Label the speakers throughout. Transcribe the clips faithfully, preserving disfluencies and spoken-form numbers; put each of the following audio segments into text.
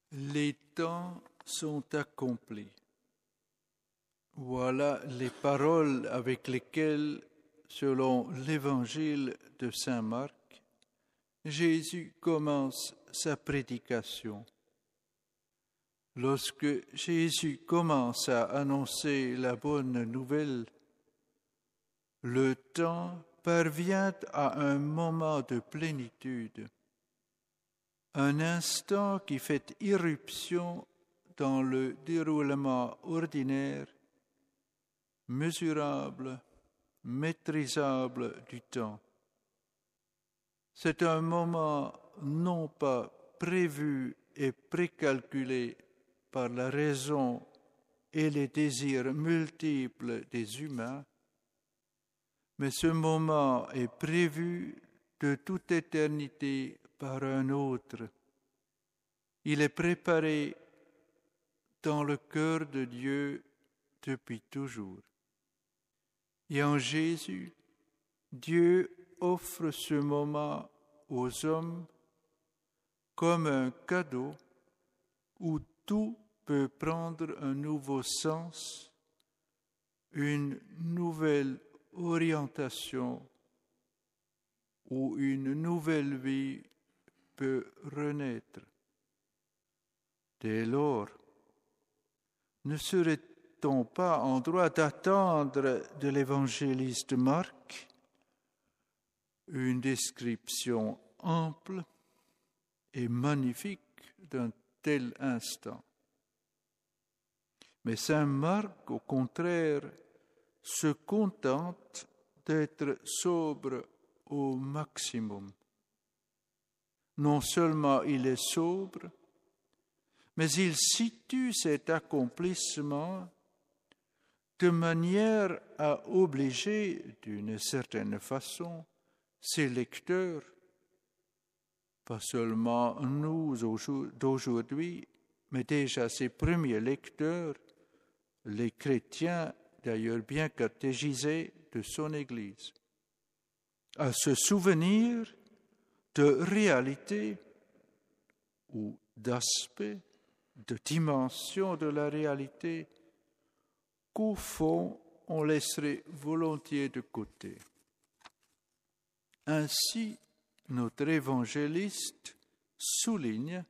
Speaker 1: Les temps sont accomplis. Voilà les paroles avec lesquelles, selon l'Évangile de saint Marc, Jésus commence sa prédication. Lorsque Jésus commence à annoncer la bonne nouvelle, le temps parvient à un moment de plénitude, un instant qui fait irruption dans le déroulement ordinaire, mesurable, maîtrisable du temps. C'est un moment non pas prévu et précalculé par la raison et les désirs multiples des humains, mais ce moment est prévu de toute éternité par un autre. Il est préparé dans le cœur de Dieu depuis toujours. Et en Jésus, Dieu offre ce moment aux hommes comme un cadeau où tout peut prendre un nouveau sens, une nouvelle orientation, où une nouvelle vie peut renaître. Dès lors, ne serait-on pas en droit d'attendre de l'évangéliste Marc une description ample et magnifique d'un tel instant? Mais saint Marc, au contraire, se contente d'être sobre au maximum. Non seulement il est sobre, mais il situe cet accomplissement de manière à obliger, d'une certaine façon, ses lecteurs, pas seulement nous d'aujourd'hui, mais déjà ses premiers lecteurs, les chrétiens d'ailleurs bien catéchisés de son Église, à se souvenir de réalité ou d'aspect, de dimension de la réalité qu'au fond on laisserait volontiers de côté. Ainsi, notre évangéliste souligne,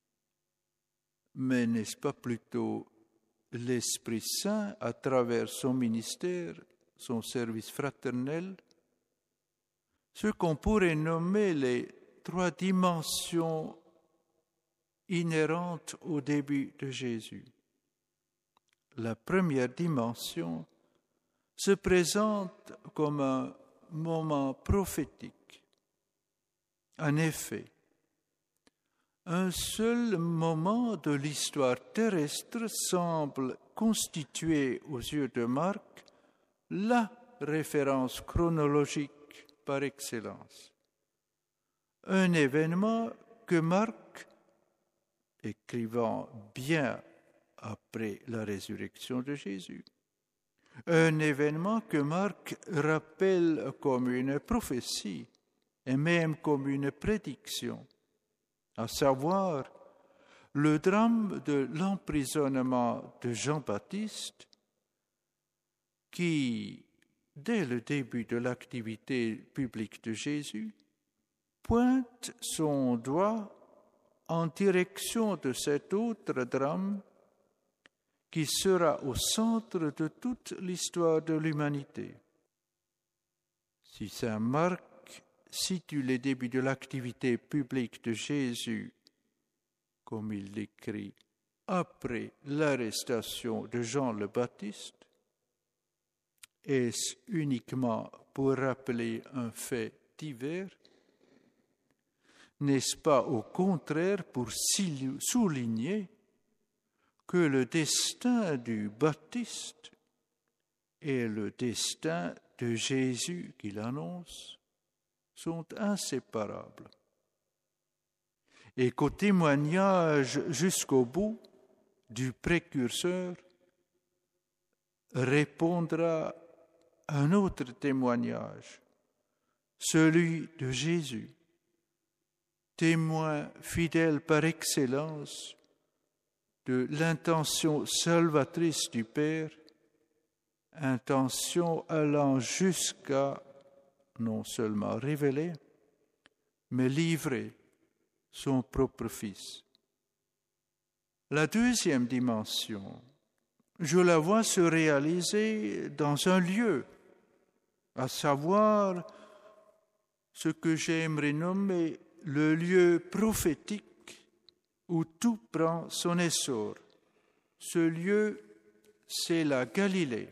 Speaker 1: mais n'est-ce pas plutôt l'Esprit Saint à travers son ministère, son service fraternel, ce qu'on pourrait nommer les trois dimensions inhérentes au début de Jésus. La première dimension se présente comme un moment prophétique. En effet, un seul moment de l'histoire terrestre semble constituer aux yeux de Marc la référence chronologique par excellence. Un événement que Marc, écrivant bien après la résurrection de Jésus, un événement que Marc rappelle comme une prophétie et même comme une prédiction, à savoir le drame de l'emprisonnement de Jean-Baptiste qui, dès le début de l'activité publique de Jésus, pointe son doigt en direction de cet autre drame qui sera au centre de toute l'histoire de l'humanité. Si saint Marc situe les débuts de l'activité publique de Jésus, comme il l'écrit, après l'arrestation de Jean le Baptiste, est-ce uniquement pour rappeler un fait divers? N'est-ce pas au contraire pour souligner que le destin du Baptiste et le destin de Jésus qu'il annonce sont inséparables, et qu'au témoignage jusqu'au bout du précurseur répondra un autre témoignage, celui de Jésus, témoin fidèle par excellence de l'intention salvatrice du Père, intention allant jusqu'à non seulement révéler, mais livrer son propre Fils. La deuxième dimension, je la vois se réaliser dans un lieu, à savoir ce que j'aimerais nommer le lieu prophétique où tout prend son essor. Ce lieu, c'est la Galilée.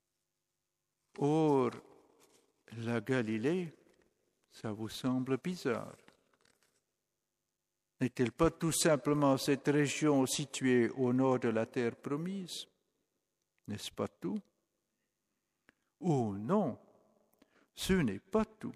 Speaker 1: Or, la Galilée, ça vous semble bizarre. N'est-elle pas tout simplement cette région située au nord de la terre promise? N'est-ce pas tout? Oh non, ce n'est pas tout.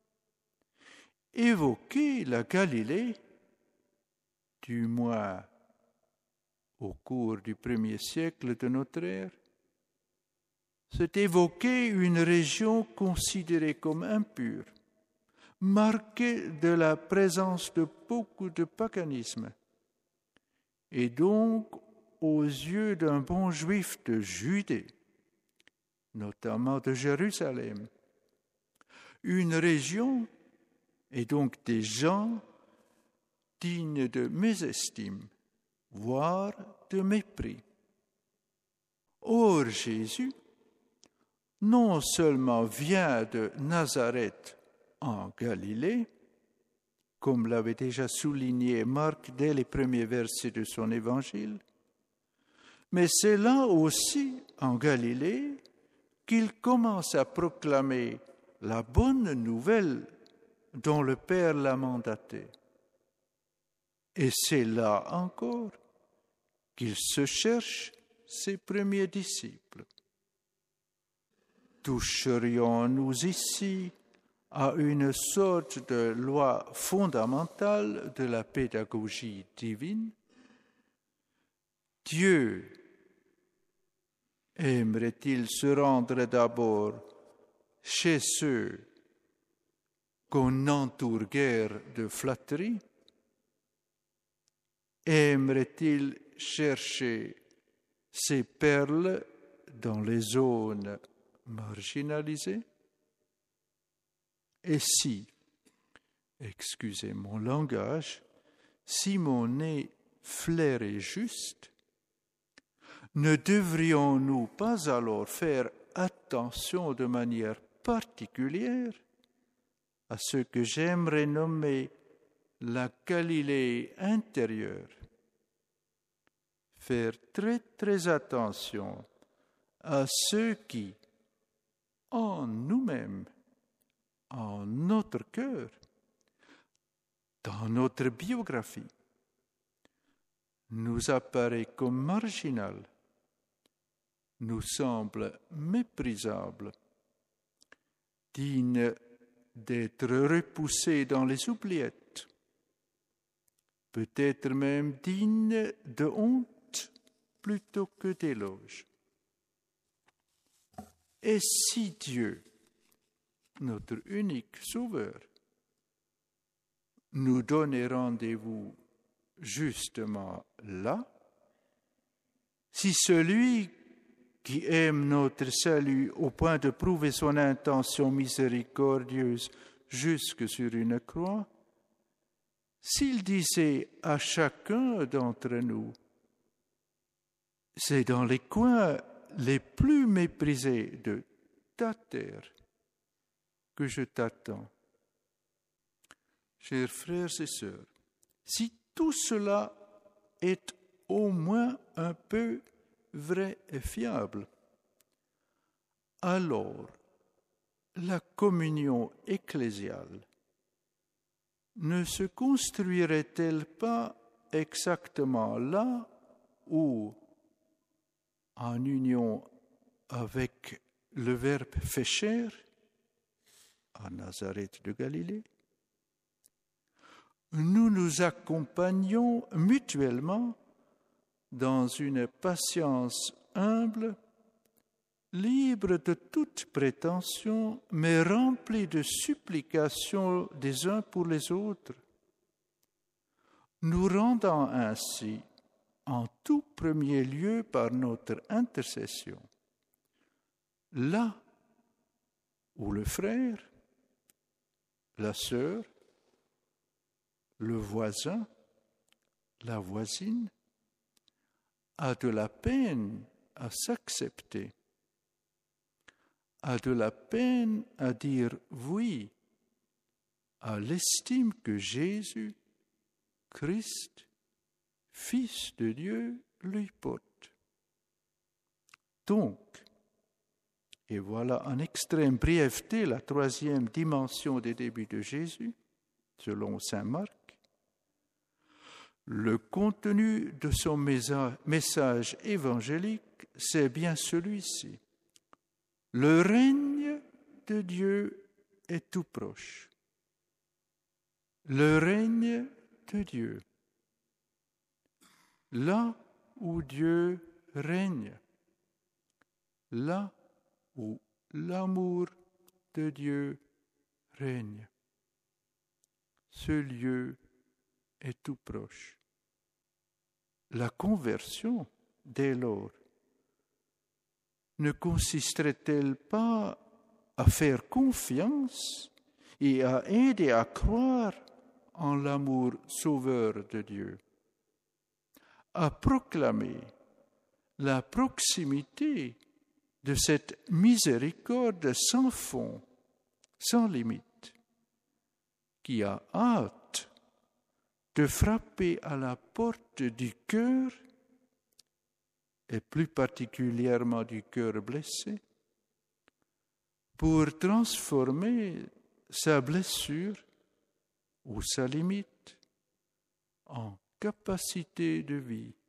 Speaker 1: Évoquer la Galilée, du moins au cours du premier siècle de notre ère, c'est évoquer une région considérée comme impure, marquée de la présence de beaucoup de paganisme, et donc aux yeux d'un bon juif de Judée, notamment de Jérusalem, une région et donc des gens dignes de mésestime, voire de mépris. Or, Jésus, non seulement vient de Nazareth en Galilée, comme l'avait déjà souligné Marc dès les premiers versets de son évangile, mais c'est là aussi, en Galilée, qu'il commence à proclamer la bonne nouvelle dont le Père l'a mandaté. Et c'est là encore qu'il se cherche ses premiers disciples. Toucherions-nous ici à une sorte de loi fondamentale de la pédagogie divine? Dieu aimerait-il se rendre d'abord chez ceux qu'on n'entoure guère de flatterie? Aimerait-il chercher ses perles dans les zones marginalisées? Et si, excusez mon langage, si mon nez flairait juste, ne devrions-nous pas alors faire attention de manière particulière à ce que j'aimerais nommer la Galilée intérieure? Faire très très attention à ceux qui, en nous-mêmes, en notre cœur, dans notre biographie, nous apparaît comme marginal, nous semble méprisable, digne d'être repoussé dans les oubliettes, peut-être même digne de honte plutôt que d'éloge. Et si Dieu, notre unique Sauveur, nous donnait rendez-vous justement là, si celui qui aime notre salut au point de prouver son intention miséricordieuse jusque sur une croix, s'il disait à chacun d'entre nous, c'est dans les coins les plus méprisés de ta terre que je t'attends. Chers frères et sœurs, si tout cela est au moins un peu vrai et fiable, alors la communion ecclésiale ne se construirait-elle pas exactement là où, en union avec le Verbe fait chair, à Nazareth de Galilée, nous nous accompagnons mutuellement dans une patience humble, libre de toute prétention, mais remplie de supplications des uns pour les autres, nous rendant ainsi en tout premier lieu par notre intercession. Là où le frère, la sœur, le voisin, la voisine a de la peine à s'accepter, a de la peine à dire oui à l'estime que Jésus, Christ, Fils de Dieu, lui porte. Donc, et voilà en extrême brièveté la troisième dimension des débuts de Jésus, selon saint Marc, le contenu de son message évangélique, c'est bien celui-ci. Le règne de Dieu est tout proche. Le règne de Dieu. Là où Dieu règne, là où l'amour de Dieu règne, ce lieu est tout proche. La conversion, dès lors, ne consisterait-elle pas à faire confiance et à aider à croire en l'amour sauveur de Dieu, à proclamer la proximité de cette miséricorde sans fond, sans limite, qui a hâte de frapper à la porte du cœur, et plus particulièrement du cœur blessé, pour transformer sa blessure ou sa limite en capacité de vie